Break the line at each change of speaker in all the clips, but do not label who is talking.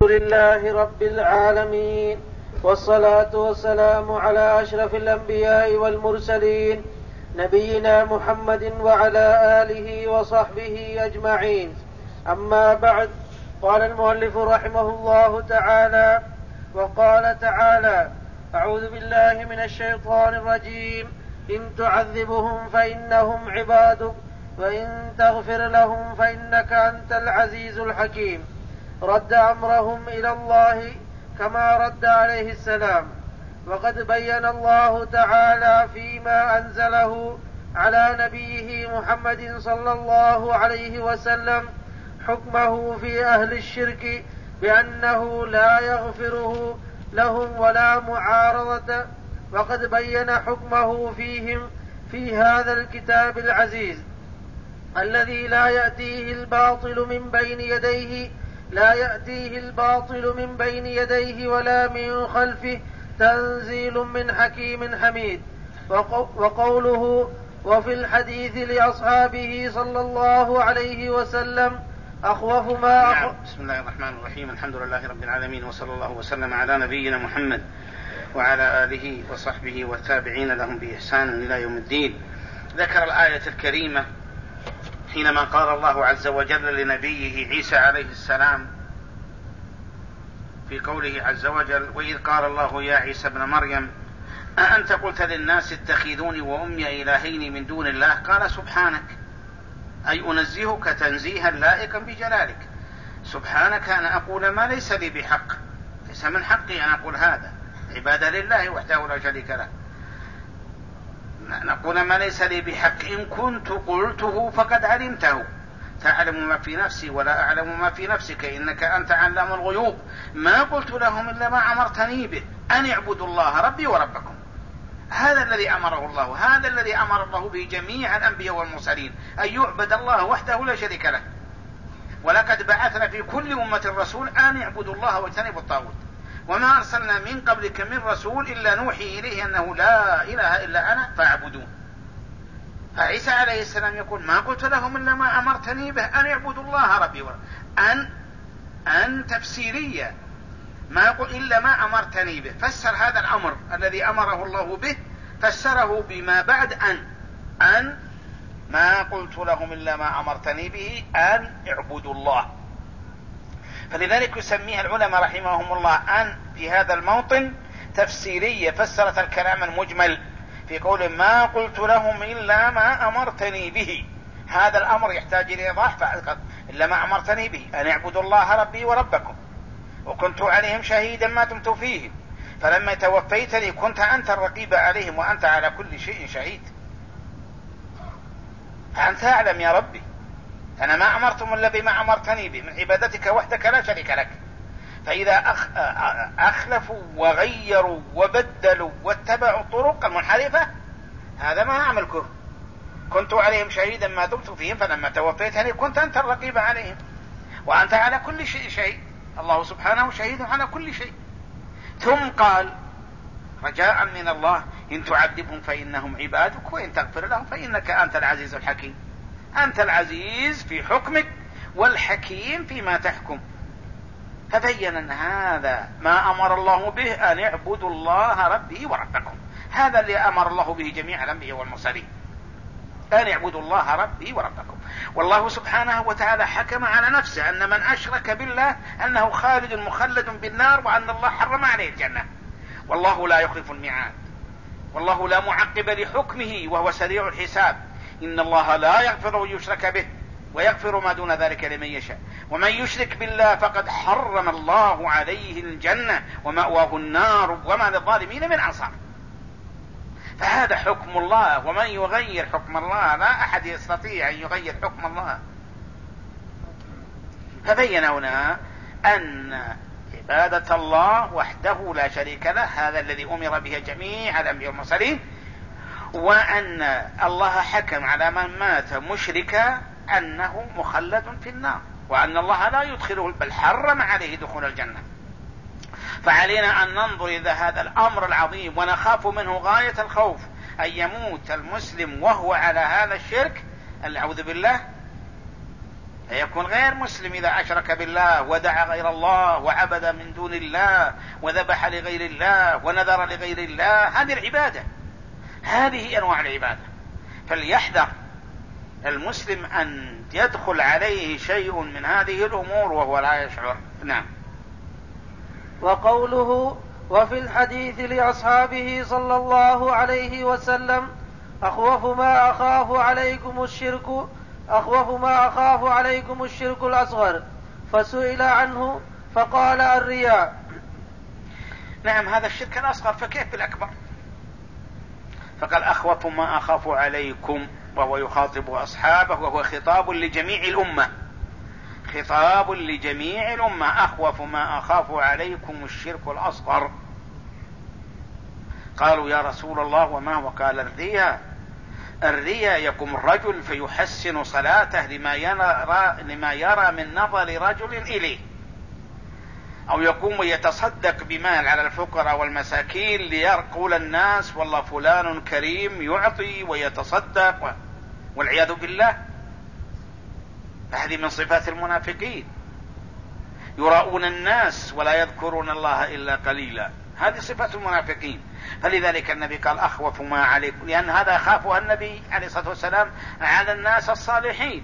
لله رب العالمين، والصلاة والسلام على أشرف الأنبياء والمرسلين نبينا محمد وعلى آله وصحبه أجمعين. أما بعد، قال المؤلف رحمه الله تعالى: وقال تعالى: أعوذ بالله من الشيطان الرجيم، إن تعذبهم فإنهم عبادك وإن تغفر لهم فإنك أنت العزيز الحكيم. رد أمرهم إلى الله كما رد عليه السلام. وقد بين الله تعالى فيما أنزله على نبيه محمد صلى الله عليه وسلم حكمه في أهل الشرك بأنه لا يغفره لهم ولا معارضة، وقد بين حكمه فيهم في هذا الكتاب العزيز الذي لا يأتيه الباطل من بين يديه ولا من خلفه، تنزيل من حكيم حميد. وقوله: وفي الحديث لأصحابه صلى الله عليه وسلم أخوف ما
بسم الله الرحمن الرحيم. الحمد لله رب العالمين، وصلى الله وسلم على نبينا محمد وعلى آله وصحبه والتابعين لهم بإحسان إلى يوم الدين. ذكر الآية الكريمة حينما قال الله عز وجل لنبيه عيسى عليه السلام في قوله عز وجل: وإذ قال الله يا عيسى ابن مريم أأنت قلت للناس اتخذوني وأمي إلهين من دون الله؟ قال: سبحانك، أي أنزهك تنزيها لائقا بجلالك. سبحانك أن أقول ما ليس لي بحق، ليس من حقي أن أقول هذا، عبادة لله وحده لا شريك له. نقول ما ليس لي بحق، إن كنت قلته فقد علمته، تعلم ما في نفسي ولا أعلم ما في نفسك، إنك أنت علام الغيوب. ما قلت لهم إلا ما أمرتني به، أن اعبدوا الله ربي وربكم. هذا الذي أمره الله، هذا الذي أمر الله به جميع الأنبياء والمرسلين، أن يعبد الله وحده لا شريك له. ولقد بعثنا في كل أمة رسول أن اعبدوا الله واجتنبوا الطاغوت، وما أرسلنا من قبلك من رسول إلا نوحي إليه أنه لا إله إلا أنا فاعبدون. فعيسى عليه السلام يقول: ما قلت لهم إلا ما أمرتني به، أن اعبدوا الله ربي أن تفسيرية، ما يقول إلا ما أمرتني به. فسر هذا الأمر الذي أمره الله به، فسره بما بعد أن ما قلت لهم إلا ما أمرتني به أن اعبدوا الله. فلذلك يسميها العلماء رحمهم الله أن في هذا الموطن تفسيرية، فسرت الكلام المجمل في قول ما قلت لهم إلا ما أمرتني به. هذا الأمر يحتاج إلى إيضاح، إلا ما أمرتني به أن اعبدوا الله ربي وربكم، وكنت عليهم شهيدا ما دمت فيهم، فلما توفيتني كنت أنت الرقيب عليهم وأنت على كل شيء شهيد. فأنت أعلم يا ربي، أنا ما أمرتم إلا بما أمرتني به من عبادتك وحدك لا شريك لك. فإذا أخلفوا وغيروا وبدلوا واتبعوا الطرق المنحرفة، هذا ما أعمل كفر. كنت عليهم شهيدا ما دمت فيهم، فلما توفيتني كنت أنت الرقيب عليهم وأنت على كل شيء شهيد. الله سبحانه شهيد على كل شيء. ثم قال رجاء من الله: إن تعذبهم فإنهم عبادك وإن تغفر لهم فإنك أنت العزيز الحكيم. أنت العزيز في حكمك والحكيم فيما تحكم. فبين أن هذا ما أمر الله به، أن اعبدوا الله ربي وربكم. هذا اللي أمر الله به جميع الأنبياء والمرسلين، أن اعبدوا الله ربي وربكم. والله سبحانه وتعالى حكم على نفسه أن من أشرك بالله أنه خالد مخلد بالنار، وأن الله حرم عليه الجنة. والله لا يخلف الميعاد، والله لا معقب لحكمه، وهو سريع الحساب. إن الله لا يغفر أن يشرك به ويغفر ما دون ذلك لمن يشاء، ومن يشرك بالله فقد حرم الله عليه الجنة ومأواه النار وما للظالمين من أنصار. فهذا حكم الله، ومن يغير حكم الله لا أحد يستطيع أن يغير حكم الله. فبين هنا أن عبادة الله وحده لا شريك له هذا الذي أمر به جميع الأنبياء والمرسلين، وأن الله حكم على من مات مشركا أنه مخلد في النار، وأن الله لا يدخله بل حرم عليه دخول الجنة. فعلينا أن ننظر إلى هذا الأمر العظيم ونخاف منه غاية الخوف، أن يموت المسلم وهو على هذا الشرك، أعوذ بالله، فيكون غير مسلم إذا أشرك بالله ودعا غير الله وعبد من دون الله وذبح لغير الله ونذر لغير الله. هذه العبادة، هذه أنواع العبادة. فليحذر المسلم أن يدخل عليه شيء من هذه الأمور وهو لا يشعر. نعم.
وقوله وفي الحديث لأصحابه صلى الله عليه وسلم أخوف ما أخاف عليكم الشرك الأصغر، فسئل عنه فقال الرياء.
نعم، هذا الشرك الأصغر، فكيف بالأكبر؟ فقال أخوف ما أخاف عليكم، وهو يخاطب أصحابه، وهو خطاب لجميع الأمة، خطاب لجميع الأمة. أخوف ما أخاف عليكم الشرك الأصغر. قالوا يا رسول الله وما هو؟ قال الرياء يقوم الرجل فيحسن صلاته لما يرى من نظر رجل إليه، أو يقوم يتصدق بمال على الفقراء والمساكين ليقول الناس والله فلان كريم يعطي ويتصدق، والعياذ بالله. هذه من صفات المنافقين، يراؤون الناس ولا يذكرون الله إلا قليلا. هذه صفات المنافقين. فلذلك النبي قال أخوف ما عليكم، لأن هذا يخافها النبي عليه الصلاة والسلام على الناس الصالحين.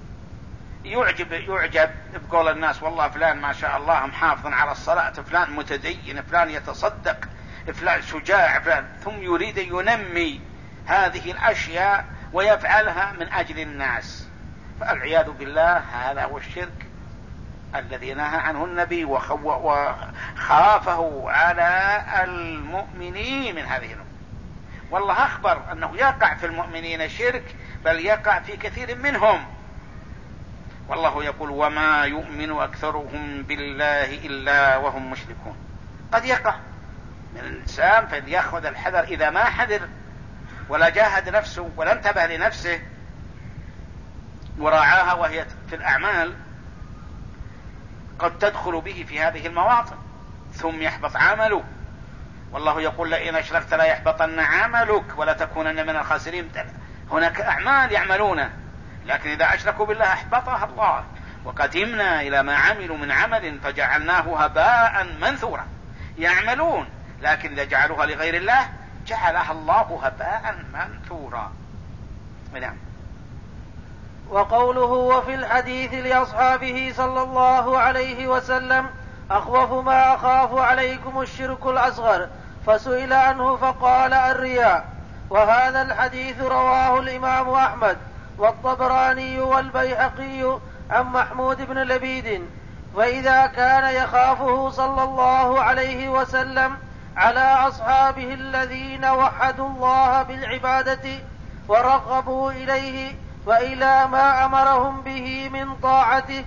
يعجب بقول الناس والله فلان ما شاء الله محافظ على الصلاة، فلان متدين، فلان يتصدق، فلان شجاع، فلان، ثم يريد ينمي هذه الأشياء ويفعلها من أجل الناس. فالعياذ بالله هذا هو الشرك الذي نهى عنه النبي وخافه على المؤمنين من هذه الأمور. والله أخبر أنه يقع في المؤمنين شرك، بل يقع في كثير منهم. والله يقول وما يؤمن أكثرهم بالله إلا وهم مشركون. قد يقع من الإنسان فليأخذ الحذر، إذا ما حذر ولا جاهد نفسه ولا انتبه لنفسه وراعاها وهي في الأعمال قد تدخل به في هذه المواطن ثم يحبط عمله. والله يقول لئن أشركت لا يحبطن عملك ولا تكونن من الخاسرين. هناك أعمال يعملونها، لكن إذا أشركوا بالله أحبطها الله. وقدمنا إلى ما عملوا من عمل فجعلناه هباء منثورا. يعملون، لكن إذا جعلوها لغير الله جعلها الله هباء منثورا. نعم.
وقوله وفي الحديث لأصحابه صلى الله عليه وسلم أخوف ما أخاف عليكم الشرك الأصغر، فسئل عنه فقال الرياء. وهذا الحديث رواه الإمام أحمد والطبراني والبيهقي عن محمود بن لبيد. فإذا كان يخافه صلى الله عليه وسلم على أصحابه الذين وحدوا الله بالعبادة ورغبوا إليه وإلى ما أمرهم به من طاعته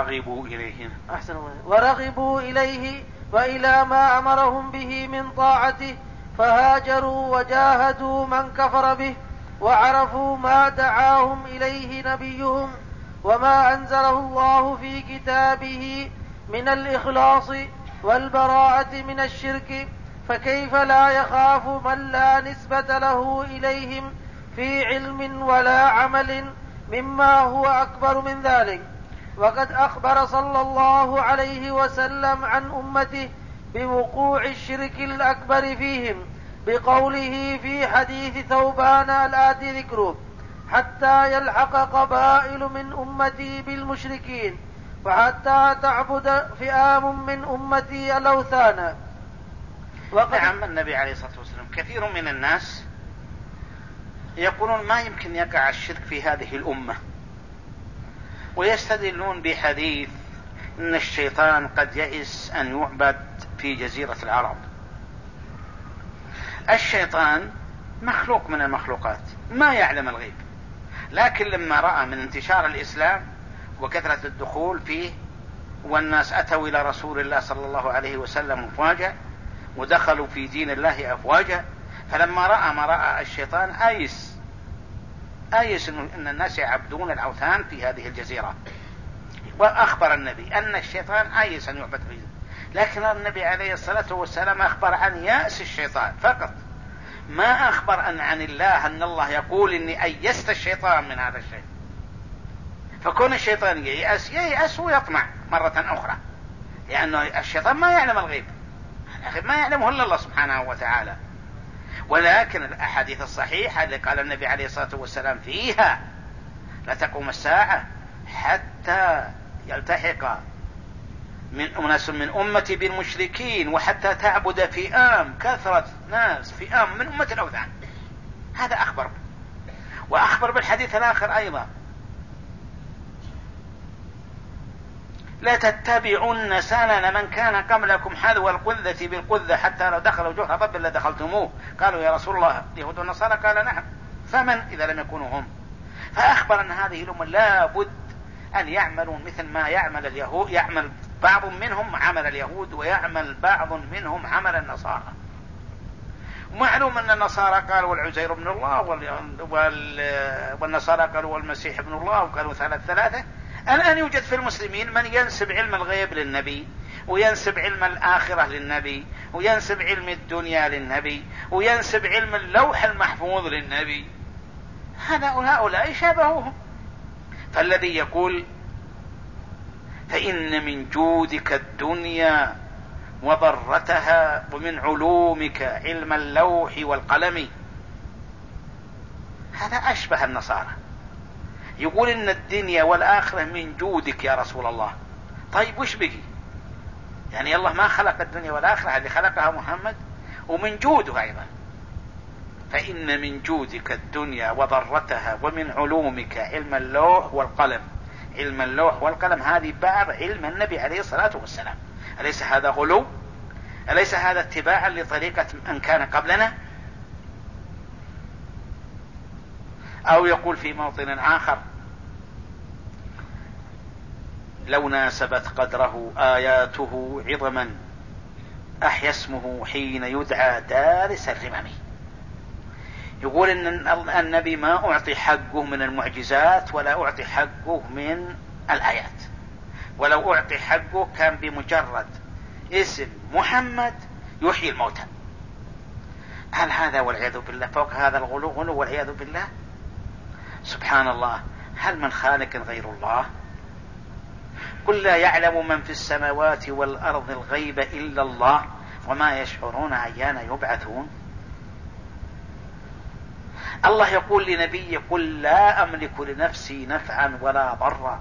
ورغبوا إليه وإلى ما أمرهم به من طاعته، فهاجروا وجاهدوا من كفر به وعرفوا ما دعاهم إليه نبيهم وما أنزله الله في كتابه من الإخلاص والبراءة من الشرك، فكيف لا يخاف من لا نسبة له إليهم في علم ولا عمل مما هو أكبر من ذلك. وقد أخبر صلى الله عليه وسلم عن أمته بوقوع الشرك الأكبر فيهم بقوله في حديث ثوبان الآتي ذكره حتى يلحق قبائل من أمتي بالمشركين وحتى تعبد فئام من أمتي الأوثان.
نعم. النبي عليه الصلاة والسلام كثير من الناس يقولون ما يمكن يقع الشرك في هذه الأمة، ويستدلون بحديث إن الشيطان قد يئس أن يعبد في جزيرة العرب. الشيطان مخلوق من المخلوقات ما يعلم الغيب، لكن لما رأى من انتشار الإسلام وكثرة الدخول فيه والناس أتوا إلى رسول الله صلى الله عليه وسلم أفواجا ودخلوا في دين الله أفواجا، فلما رأى ما رأى الشيطان آيس أن الناس يعبدون الأوثان في هذه الجزيرة. وأخبر النبي أن الشيطان آيس أن يعبد فيه، لكن النبي عليه الصلاة والسلام أخبر عن يأس الشيطان فقط، ما أخبر عن الله أن الله يقول إني أيست الشيطان من هذا الشيء. فكون الشيطان ييأس ويطمع مرة أخرى، لأنه الشيطان ما يعلم الغيب، ما يعلمه إلا الله سبحانه وتعالى. ولكن الأحاديث الصحيحة اللي قال النبي عليه الصلاة والسلام فيها لا تقوم الساعة حتى يلتحق أناس من أمتي بالمشركين وحتى تعبد فئام، كثرة ناس فئام من أمة الأوثان. هذا أخبر. وأخبر بالحديث الآخر أيضا لا تتبعن سنن من كان قبلكم حذو القذة بالقذة حتى لو دخلوا جحر ضب لدخلتموه. قالوا يا رسول الله اليهود والنصارى؟ قال نعم، فمن إذا لم يكونوا هم؟ فأخبر أن هذه الأمة لا بد أن يعملوا مثل ما يعمل اليهود، يعمل بعض منهم عمل اليهود ويعمل بعض منهم عمل النصارى. ومعلوم أن النصارى قالوا والعزير ابن الله والنصارى قالوا والمسيح ابن الله وقالوا ثلاثة. الآن يوجد في المسلمين من ينسب علم الغيب للنبي، وينسب علم الآخرة للنبي، وينسب علم الدنيا للنبي، وينسب علم اللوح المحفوظ للنبي. هؤلاء شابهوهم. فالذي يقول فإن من جودك الدنيا وضرتها ومن علومك علم اللوح والقلم، هذا أشبه النصارى. يقول إن الدنيا والآخرة من جودك يا رسول الله. طيب وش بقي؟ يعني الله ما خلق الدنيا والآخرة، اللي خلقها محمد، ومن جوده أيضا. فإن من جودك الدنيا وضرتها ومن علومك علم اللوح والقلم. علم اللوح والقلم هذه بعض علم النبي عليه الصلاة والسلام. أليس هذا غلو؟ أليس هذا اتباعا لطريقة من كان قبلنا؟ أو يقول في موطن آخر لو ناسبت قدره آياته عظما أحيا اسمه حين يدعى دارس الرمم. يقول إن النبي ما أعطي حقه من المعجزات ولا أعطي حقه من الآيات، ولو أعطي حقه كان بمجرد اسم محمد يحيي الموتى. هل هذا والعياذ بالله فوق هذا الغلو غلو والعياذ بالله؟ سبحان الله. هل من خالق غير الله؟ قل لا يعلم من في السماوات والأرض الغيب إلا الله وما يشعرون أيان يبعثون. الله يقول لنبيه قل لا أملك لنفسي نفعا ولا ضرا.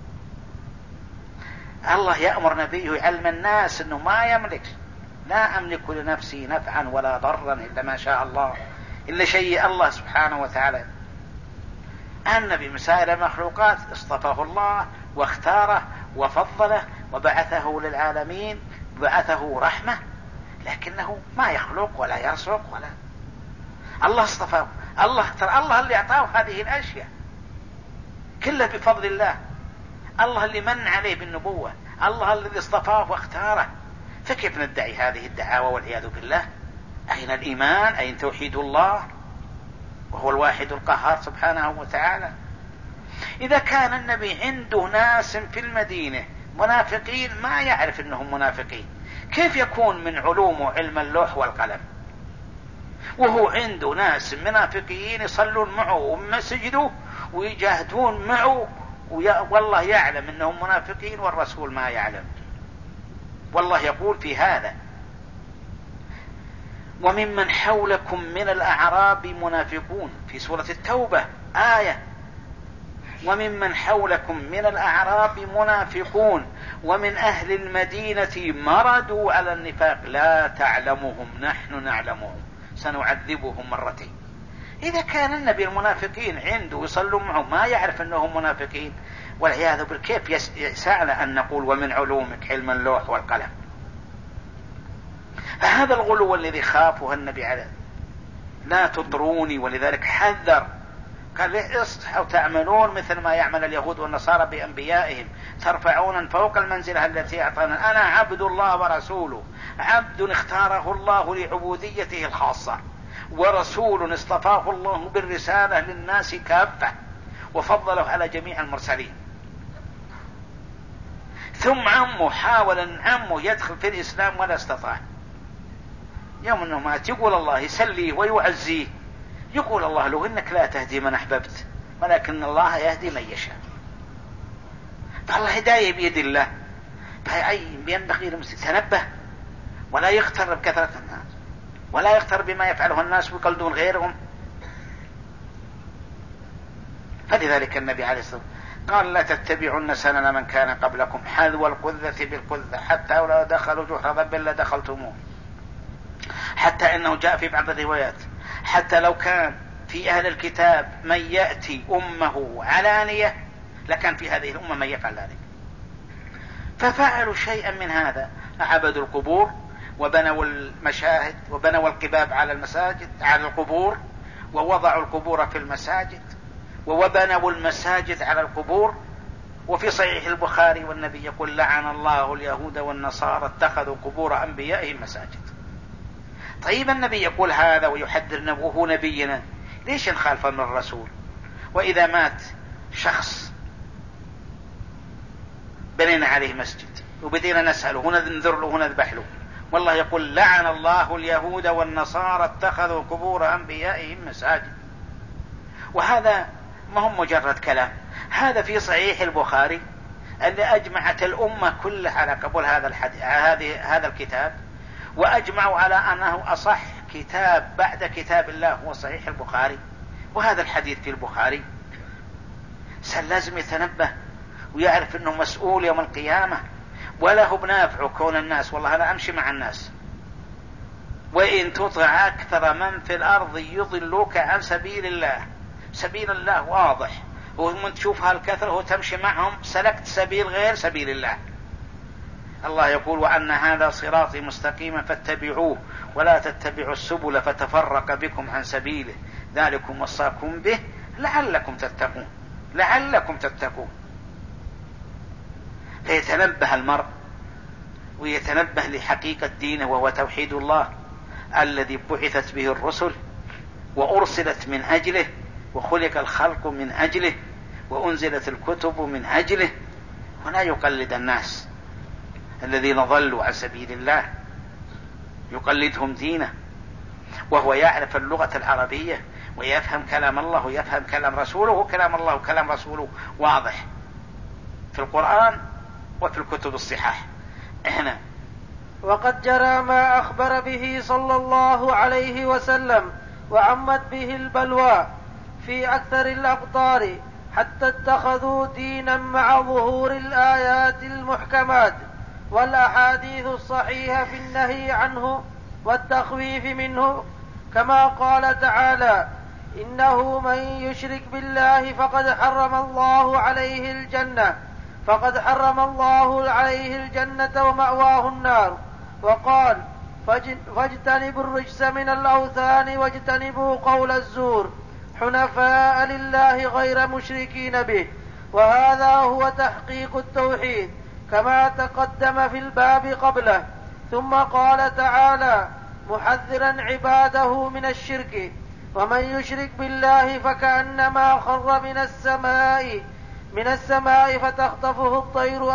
الله يأمر نبيه يعلم الناس أنه ما يملك، لا أملك لنفسي نفعا ولا ضرا إلا ما شاء الله، إلا شيء الله سبحانه وتعالى. النبي من سائر المخلوقات اصطفاه الله واختاره وفضله وبعثه للعالمين، بعثه رحمة، لكنه ما يخلق ولا يرزق ولا. الله اصطفاه، الله اللي أعطاه هذه الأشياء كلها بفضل الله، الله اللي من عليه بالنبوة، الله الذي اصطفاه واختاره. فكيف ندعي هذه الدعاوى والعياذ بالله؟ أين الإيمان؟ أين توحيد الله وهو الواحد القهار سبحانه وتعالى؟ إذا كان النبي عنده ناس في المدينة منافقين ما يعرف أنهم منافقين، كيف يكون من علومه علم اللوح والقلم؟ وهو عنده ناس منافقين يصلون معه ومسجده ويجاهدون معه، والله يعلم أنهم منافقين والرسول ما يعلم. والله يقول في هذا وممن حولكم من الأعراب منافقون، في سورة التوبة آية وممن حولكم من الأعراب منافقون ومن أهل المدينة مردوا على النفاق لا تعلمهم نحن نعلمهم سنعذبهم مرتين. إذا كان النبي المنافقين عنده يصلوا معه ما يعرف أنهم منافقين، والعياذ بالله كيف يسعنا أن نقول ومن علومك علم اللوح والقلم؟ فهذا الغلو الذي خافه النبي عليه لا تطروني، ولذلك حذر قال اصحوا تعملون مثل ما يعمل اليهود والنصارى بأنبيائهم ترفعون فوق المنزلة التي أعطانا. أنا عبد الله ورسوله، عبد اختاره الله لعبوديته الخاصة، ورسول اصطفاه الله بالرسالة للناس كافة وفضله على جميع المرسلين. ثم عمه حاول أن عمه يدخل في الإسلام ولا استطاع. يوم أنه مات يقول الله يسليه ويعزيه، يقول الله له إنك لا تهدي من أحببت ولكن الله يهدي من يشاء. فالهداية بيد الله. ينبغي للمسلم يتنبه ولا يغتر بكثرة الناس، ولا يغتر بما يفعله الناس ويقلدون غيرهم. فلذلك النبي عليه الصلاة والسلام قال: لا تتبعن سنن من كان قبلكم حذو القذة بالقذة حتى لو دخلوا جحر ضب لدخلتموه. حتى انه جاء في بعض الروايات: حتى لو كان في اهل الكتاب من يأتي امه علانية لكان في هذه الامة من يفعل ذلك. ففعلوا شيئا من هذا، عبدوا القبور وبنوا المشاهد وبنوا القباب على المساجد على القبور، ووضعوا القبور في المساجد، وبنوا المساجد على القبور. وفي صحيح البخاري والنبي يقول: لعن الله اليهود والنصارى اتخذوا قبور انبيائهم مساجد. طيب النبي يقول هذا ويحذرنا وهو نبينا، ليش نخالف من الرسول؟ واذا مات شخص بنينا عليه مسجد وبدينا نسأله وننذر له ونذبح له، والله يقول: لعن الله اليهود والنصارى اتخذوا قبور انبيائهم مساجد. وهذا ما هم مجرد كلام، هذا في صحيح البخاري اللي أجمعت الأمة كلها على قبول هذا الكتاب، وأجمعوا على أنه أصح كتاب بعد كتاب الله هو صحيح البخاري، وهذا الحديث في البخاري. لازم يتنبه ويعرف أنه مسؤول يوم القيامة، ولا هو بنافعه كون الناس والله أنا أمشي مع الناس. وإن تطع أكثر من في الأرض يضلوك عن سبيل الله، سبيل الله واضح، ومن تشوف هالكثرة وتمشي معهم سلكت سبيل غير سبيل الله. الله يقول: وأن هذا صراطي مستقيما فاتبعوه ولا تتبعوا السبل فتفرق بكم عن سبيله ذلكم وصاكم به لعلكم تتقون. لعلكم تتقون. فيتنبه المرء ويتنبه لحقيقة دينه، وهو توحيد الله الذي بعثت به الرسل وأرسلت من أجله، وخلق الخلق من أجله، وأنزلت الكتب من أجله. ولا يقلد الناس الذين ضلوا عن سبيل الله، يقلدهم دينه، وهو يعرف اللغة العربية ويفهم كلام الله ويفهم كلام رسوله، وكلام الله وكلام رسوله واضح في القرآن وفي الكتب الصحاح. هنا
وقد جرى ما أخبر به صلى الله عليه وسلم وعمت به البلوى في أكثر الأقطار، حتى اتخذوا دينا مع ظهور الآيات المحكمات والأحاديث الصحيحة في النهي عنه والتخويف منه، كما قال تعالى: إنه من يشرك بالله فقد حرم الله عليه الجنة ومأواه النار. وقال: فاجتنبوا الرجس من الأوثان واجتنبوا قول الزور حنفاء لله غير مشركين به. وهذا هو تحقيق التوحيد كما تقدم في الباب قبله. ثم قال تعالى محذرا عباده من الشرك: ومن يشرك بالله فكأنما خر من السماء فتخطفه الطير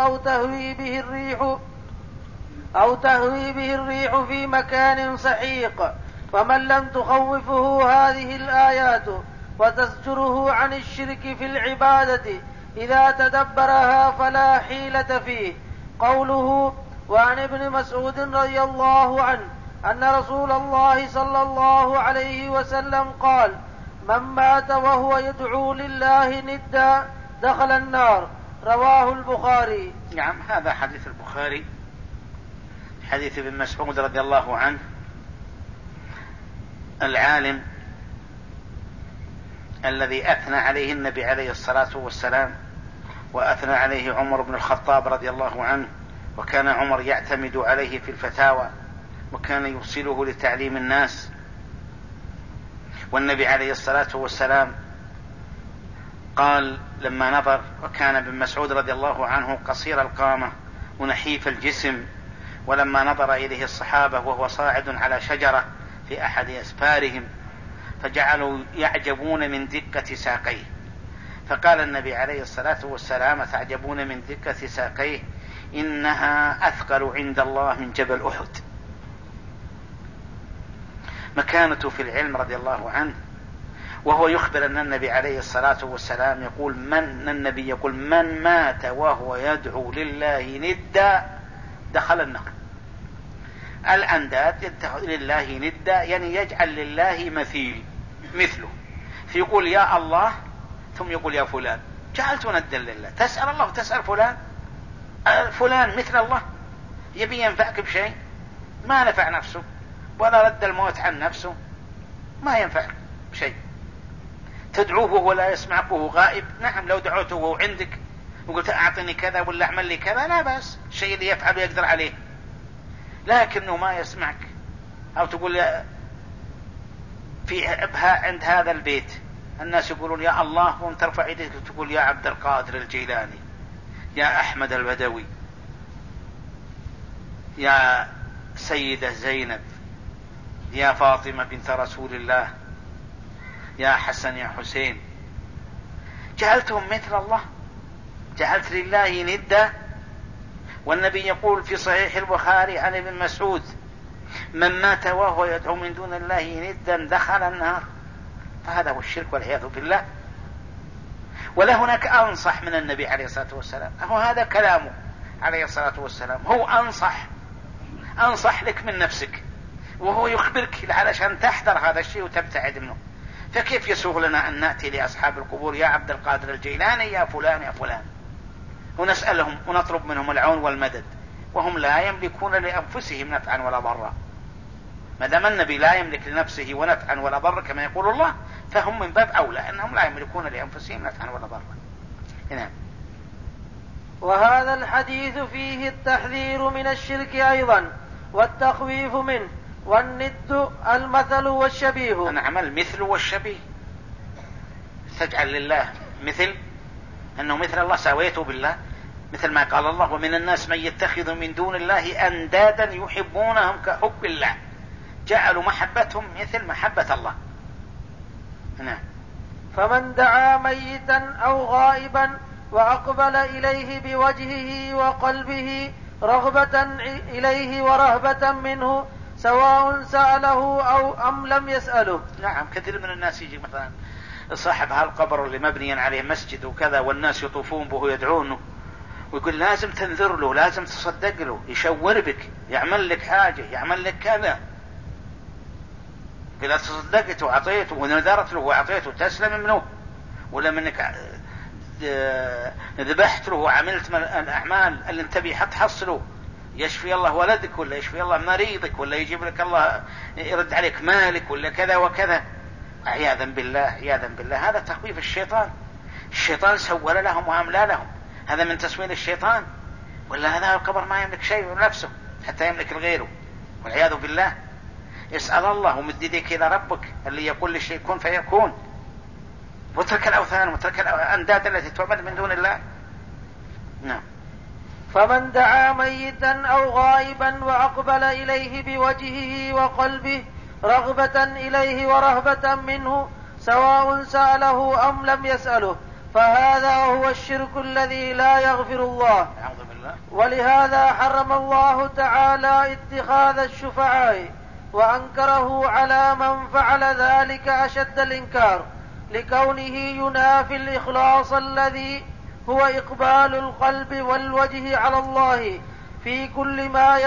أو تهوي به الريح في مكان سحيق. فمن لم تخوفه هذه الآيات وتزجره عن الشرك في العبادة إذا تدبرها فلا حيلة فيه. قوله: وعن ابن مسعود رضي الله عنه أن رسول الله صلى الله عليه وسلم قال: من مات وهو يدعو لله ندا دخل النار. رواه البخاري.
نعم، هذا حديث البخاري، حديث ابن مسعود رضي الله عنه، العالم الذي أثنى عليه النبي عليه الصلاة والسلام، وأثنى عليه عمر بن الخطاب رضي الله عنه، وكان عمر يعتمد عليه في الفتاوى، وكان يوصله لتعليم الناس. والنبي عليه الصلاة والسلام قال لما نظر، وكان ابن مسعود رضي الله عنه قصير القامة ونحيف الجسم، ولما نظر إليه الصحابة وهو صاعد على شجرة في أحد أسفارهم فجعلوا يعجبون من دقة ساقيه، فقال النبي عليه الصلاة والسلام: تعجبون من دقة ساقيه؟ إنها أثقل عند الله من جبل أحد. مكانته في العلم رضي الله عنه، وهو يخبر أن النبي عليه الصلاة والسلام يقول النبي يقول من مات وهو يدعو لله ندا دخل النار. الأنداد يدعو لله ندا يعني يجعل لله مثله، فيقول يا الله ثم يقول يا فلان، جعلت ندا لله. تسأل الله وتسأل فلان مثل الله، يبي ينفعك بشيء ما نفع نفسه ولا رد الموت عن نفسه، ما ينفعك بشيء. تدعوه وهو لا يسمعك وهو غائب، نعم لو دعوته وهو عندك وقلت أعطني كذا ولا أعمل لي كذا لا بأس، الشيء اللي يفعله يقدر عليه، لكنه ما يسمعك. أو تقول في أبها عند هذا البيت الناس يقولون يا الله وانت ترفع يديك وتقول يا عبد القادر الجيلاني، يا أحمد البدوي، يا سيدة زينب، يا فاطمة بنت رسول الله، يا حسن يا حسين، جعلتهم مثل الله، جعلت لله ندا. والنبي يقول في صحيح البخاري عن ابن مسعود من مات وهو يدعو من دون الله ندا دخل النار. فهذا هو الشرك والعياذ بالله. ولا هناك أنصح من النبي عليه الصلاة والسلام، هو هذا كلامه عليه الصلاة والسلام، هو أنصح لك من نفسك، وهو يخبرك علشان تحذر هذا الشيء وتبتعد منه. فكيف يسوغ لنا أن نأتي لأصحاب القبور يا عبد القادر الجيلاني يا فلان يا فلان ونسألهم ونطلب منهم العون والمدد وهم لا يملكون لأنفسهم نفعا ولا ضرا؟ ما دام النبي لا يملك لنفسه ونفعا ولا ضرا كما يقول الله، فهم من باب أولى أنهم لا يملكون لأنفسهم نفعا ولا ضرا. هنا.
وهذا الحديث فيه التحذير من الشرك أيضا والتخويف منه، والند المثل والشبيه.
نعم المثل والشبيه، تجعل لله مثل أنه مثل الله سويته بالله، مثل ما قال الله ومن الناس من يتخذ من دون الله أندادا يحبونهم كحب الله، جعلوا محبتهم مثل محبة الله. نعم.
فمن دعا ميتا أو غائبا وأقبل إليه بوجهه وقلبه رغبة إليه ورهبة منه سواء سأله أو أم لم يسأله.
نعم كثير من الناس يجي مثلا صاحب هالقبر اللي مبنيا عليه مسجد وكذا والناس يطوفون به ويدعونه ويقول لازم تنذر له، لازم تصدق له، يشور بك، يعمل لك حاجة، يعمل لك كذا. إذا تصدقت وعطيته ونذرت له وعطيته تسلم منه، ولا منك ذبحت له وعملت من الأعمال اللي انت بيها تحصله، يشفي الله ولدك ولا يشفي الله مريضك ولا يجيب لك الله يرد عليك مالك ولا كذا وكذا، عياذا بالله عياذا بالله. هذا تخويف الشيطان، الشيطان سول لهم وأملى لهم، هذا من تسويل الشيطان. ولا هذا القبر ما يملك شيء من نفسه حتى يملك الغيره والعياذ بالله. اسأل الله ومد يديك إلى ربك اللي يقول للشيء كن فيكون، وترك الأوثان وترك الأنداد التي تعبد من دون الله. نعم.
فمن دعا ميتا أو غائبا وأقبل إليه بوجهه وقلبه رغبة إليه ورهبة منه سواء سأله أم لم يسأله فهذا هو الشرك الذي لا يغفر الله. ولهذا حرم الله تعالى اتخاذ الشفعاء وأنكره على من فعل ذلك أشد الإنكار، لكونه ينافي الإخلاص الذي هو إقبال القلب والوجه على الله في كل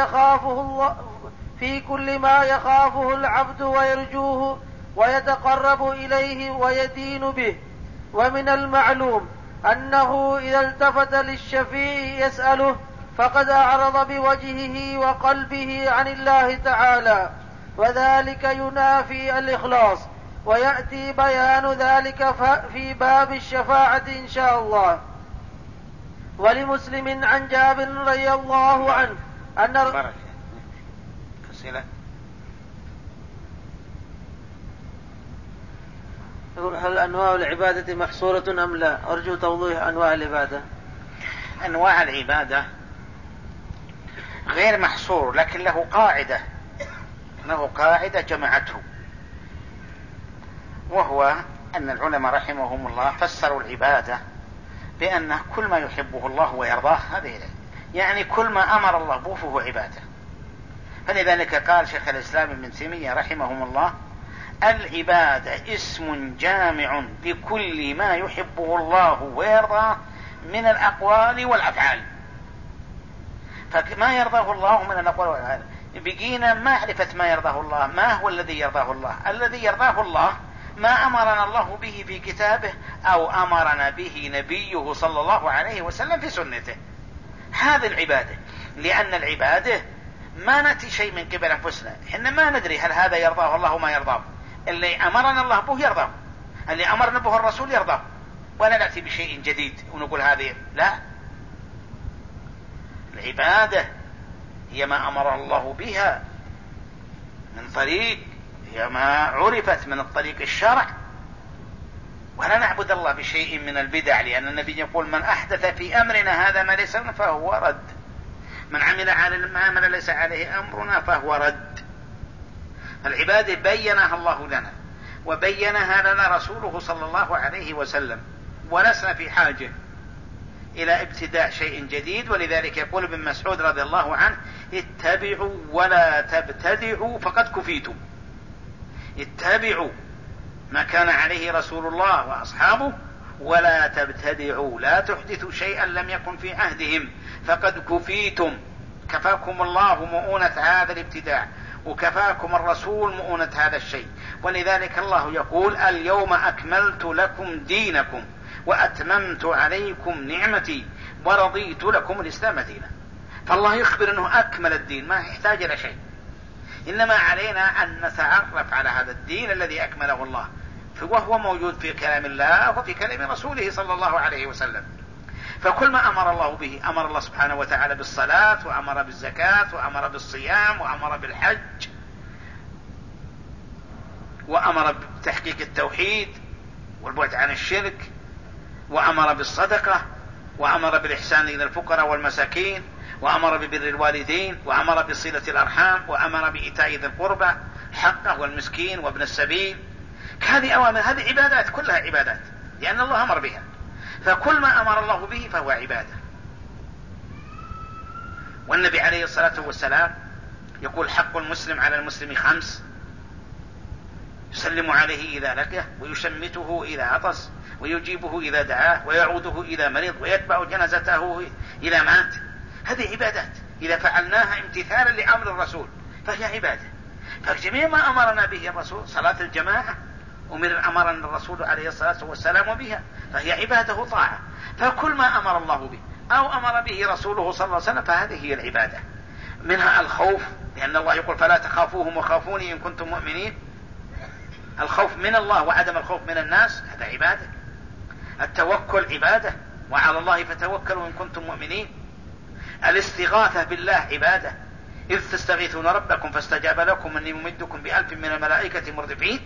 ما يخافه العبد ويرجوه ويتقرب إليه ويدين به. ومن المعلوم أنه إذا التفت للشفيع يسأله فقد أعرض بوجهه وقلبه عن الله تعالى، وذلك ينافي الإخلاص، ويأتي بيان ذلك في باب الشفاعة إن شاء الله. ولمسلم عن جابر رضي الله عنه أن هل أنواع العبادة محصورة أم لا؟ أرجو توضيح أنواع العبادة.
أنواع العبادة غير محصور، لكن له قاعدة جمعته، وهو أن العلماء رحمهم الله فسروا العبادة بأن كل ما يحبه الله ويرضاه هذه، يعني كل ما أمر الله به فهو عبادة. فلذلك قال شيخ الإسلام ابن تيمية رحمهم الله العبادة اسم جامع لكل ما يحبه الله ويرضاه من الأقوال والأفعال. فما يرضاه الله من الأقوال والأفعال، بقينا معرفة ما يرضاه الله. ما هو الذي يرضاه الله؟ الذي يرضاه الله ما أمرنا الله به في كتابه أو أمرنا به نبيه صلى الله عليه وسلم في سنته. هذه العبادة، لأن العبادة ما نأتي شيء من قبل أنفسنا، إحنا ما ندري هل هذا يرضاه الله وما يرضاه. اللي أمرنا الله به يرضاه، اللي أمرنا به الرسول يرضاه، ولا نأتي بشيء جديد ونقول هذه لا. العبادة هي ما أمر الله بها من طريق، هي ما عرفت من الطريق الشرع، ولا نعبد الله بشيء من البدع، لأن النبي يقول من أحدث في أمرنا هذا ما ليس منه فهو رد، من عمل عمل ليس عليه أمرنا فهو رد. العبادة بينها الله لنا وبينها لنا رسوله صلى الله عليه وسلم، ولسنا في حاجة إلى ابتداء شيء جديد. ولذلك يقول ابن مسعود رضي الله عنه: اتبعوا ولا تبتدعوا فقد كفيتم. اتبعوا ما كان عليه رسول الله وأصحابه، ولا تبتدعوا، لا تحدثوا شيئا لم يكن في عهدهم فقد كفيتم. كفاكم الله مؤونة هذا الابتداع، وكفاكم الرسول مؤونة هذا الشيء. ولذلك الله يقول: اليوم أكملت لكم دينكم وأتممت عليكم نعمتي ورضيت لكم الإسلام دينا. فالله يخبر أنه أكمل الدين، ما يحتاج إلى شيء، إنما علينا أن نتعرف على هذا الدين الذي أكمله الله، وهو موجود في كلام الله وفي كلام رسوله صلى الله عليه وسلم. فكل ما أمر الله به، أمر الله سبحانه وتعالى بالصلاة، وأمر بالزكاة، وأمر بالصيام، وأمر بالحج، وأمر بتحقيق التوحيد والبعد عن الشرك، وأمر بالصدقة، وأمر بالإحسان إلى الفقراء والمساكين، وأمر ببر الوالدين، وأمر بصلة الأرحام، وأمر بإيتاء ذي القربى حقه والمسكين وابن السبيل. هذه أوامر، هذه عبادات، كلها عبادات لأن الله أمر بها. فكل ما أمر الله به فهو عبادة. والنبي عليه الصلاة والسلام يقول: حق المسلم على المسلم 5: يسلم عليه إذا لقيه، ويشمته إذا عطس، ويجيبه إذا دعاه، ويعوده إذا مرض، ويتبع جنازته إذا مات. هذه عبادات إذا فعلناها امتثالا لأمر الرسول فهي عبادة. فجميع ما أمرنا به الرسول، صلاة الجماعة أمرنا الرسول عليه الصلاة والسلام بها، فهي عبادة طاعة. فكل ما أمر الله به أو أمر به رسوله صلى الله عليه وسلم فهذه هي العبادة. منها الخوف، لأن الله يقول: فلا تخافوهم وخافوني إن كنتم مؤمنين. الخوف من الله وعدم الخوف من الناس هذا عبادة. التوكل عبادة، وعلى الله فتوكلوا إن كنتم مؤمنين. الاستغاثة بالله عبادة، إذ تستغيثون ربكم فاستجاب لكم أني ممدكم ب1000 من الملائكة مردفين.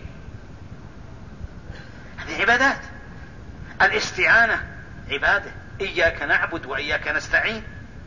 هذه عبادات. الاستعانة عبادة، إياك نعبد وإياك نستعين.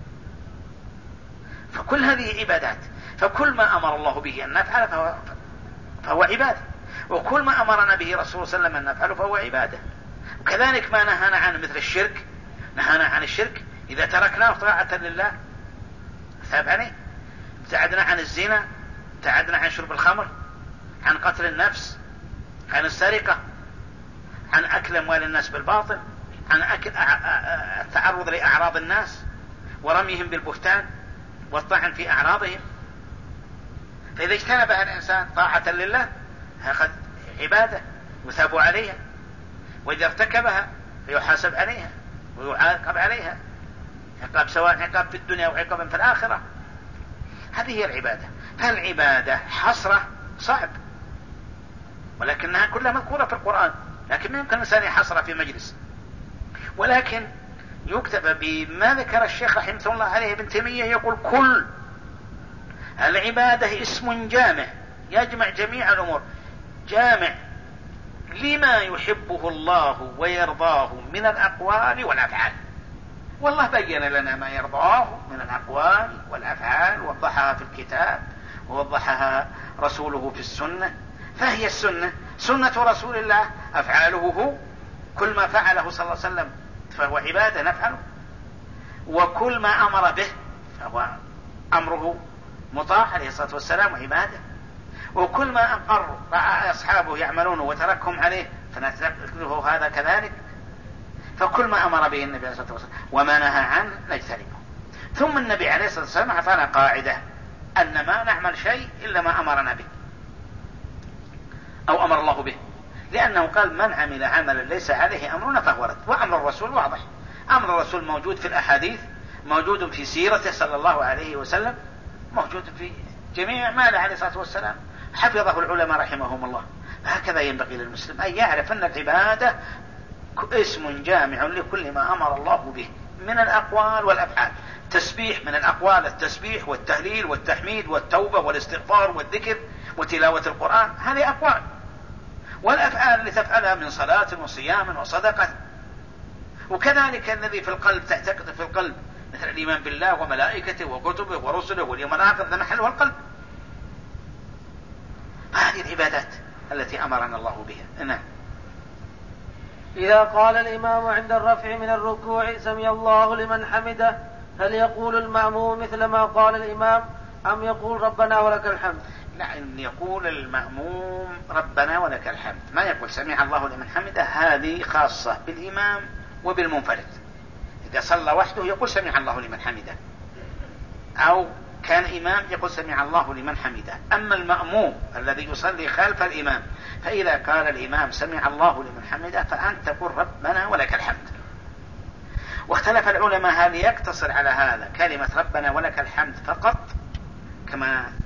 فكل هذه عبادات. فكل ما أمر الله به أن نفعل فهو عبادة، وكل ما أمرنا به رسول صلى الله عليه وسلم أن نفعله فهو عبادة. وكذلك ما نهانا عنه مثل الشرك، نهانا عن الشرك إذا تركناه طاعة لله ثاب عليه. ابتعدنا عن الزنا، ابتعدنا عن شرب الخمر، عن قتل النفس، عن السرقة، عن أكل أموال الناس بالباطل، عن التعرض لأعراض الناس ورميهم بالبهتان والطعن في أعراضهم. فإذا اجتنبها الإنسان طاعة لله هذا عبادة يثاب عليها، وإذا ارتكبها فيحاسب عليها ويعاقب عليها، عقاب سواء عقاب في الدنيا وعقاب في الآخرة. هذه هي العبادة. فالعبادة حصرة صعب، ولكنها كلها مذكورة في القرآن، لكن ما يمكن الإنسان يحصرها في مجلس. ولكن يكتب بما ذكر الشيخ رحمه الله عليه ابن تيمية، يقول: كل العبادة اسم جامع يجمع جميع الأمور، جامع لما يحبه الله ويرضاه من الأقوال والأفعال. والله بين لنا ما يرضاه من الأقوال والأفعال، وضحها في الكتاب ووضحها رسوله في السنة. فهي السنة سنة رسول الله، أفعاله هو، كل ما فعله صلى الله عليه وسلم فهو عبادة نفعله، وكل ما أمر به فهو أمره مطاع عليه الصلاة والسلام عبادة، وكل ما أقر رأى أصحابه يعملون وتركهم عليه فنتركه هذا كذلك. فكل ما أمر به النبي عليه الصلاة والسلام وما نهى عنه نجتنبه. ثم النبي عليه الصلاة والسلام أعطانا قاعدة أن ما نعمل شيء إلا ما أمرنا به أو أمر الله به، لأنه قال من عمل عملا ليس عليه أمرنا فهو رد. وأمر الرسول واضح، أمر الرسول موجود في الأحاديث، موجود في سيرته صلى الله عليه وسلم، موجود في جميع أعماله عليه الصلاة والسلام، حفظه العلماء رحمهم الله. هكذا ينبغي للمسلم أن يعرف أن العبادة اسم جامع لكل ما أمر الله به من الأقوال والأفعال. تسبيح من الأقوال، التسبيح والتهليل والتحميد والتوبة والاستغفار والذكر وتلاوة القرآن، هذه أقوال. والأفعال اللي تفعلها من صلاة وصيام وصدقة. وكذلك الذي في القلب، تعتقد في القلب مثل الإيمان بالله وملائكته وكتبه ورسله واليوم الآخر، ذا محله القلب. هذه العبادات التي أمرنا الله بها. نعم.
إذا قال الإمام عند الرفع من الركوع سمع الله لمن حمده، هل يقول المأموم مثل ما قال الإمام أم يقول ربنا ولك الحمد؟
لا، إن يقول المأموم ربنا ولك الحمد، ما يقول سمع الله لمن حمده. هذه خاصة بالإمام وبالمنفرد. إذا صلى وحده يقول سمع الله لمن حمده، أو كان إمام يقول سمع الله لمن حمده. أما المأموم الذي يصلي خلف الإمام فإذا قال الإمام سمع الله لمن حمده فأنت تقول ربنا ولك الحمد. واختلف العلماء هل يقتصر على هذا كلمة ربنا ولك الحمد فقط كما